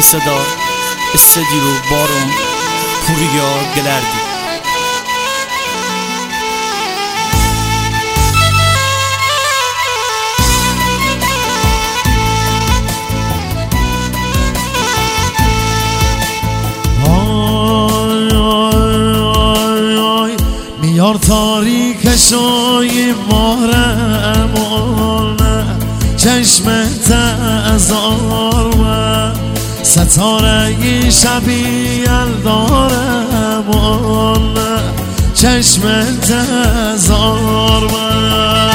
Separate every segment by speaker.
Speaker 1: صدا استدیو بارون پوریا گلردی.
Speaker 2: میار تاریکشای مهرمونه چشمت ازارمه ستاره شبی الدارمونه چشمت ازارمه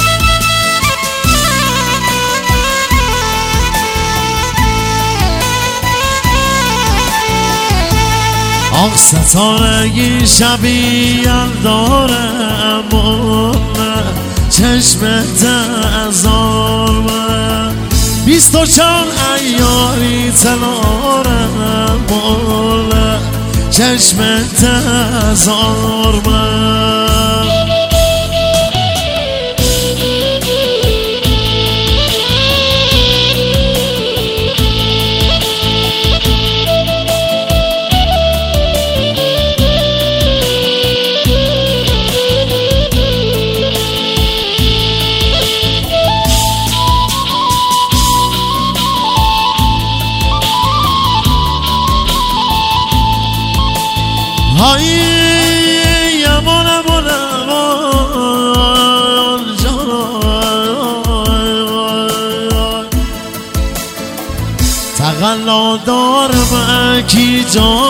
Speaker 2: آخ ستاره شبی الدارمونه چشمت ازارمه 24 ایاری تلارمونه چشمت ازارمه های امان امان امان جان تقلا دارم کی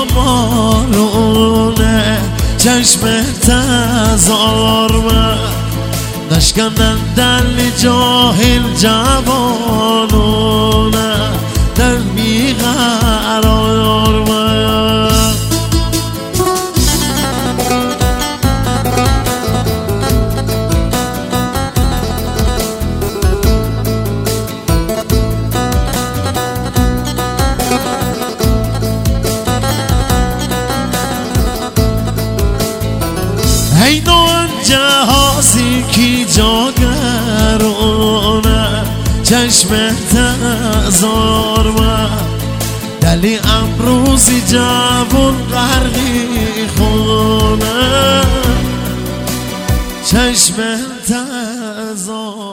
Speaker 2: جمالونه چشمت ازارمه نشکنن دل جاهل جوانونه در بیقرارمه ای نوان جهازی کی جاگرونه چشمت ازارمه دلی امروزی جوون غرقی خونه چشمت ازارمه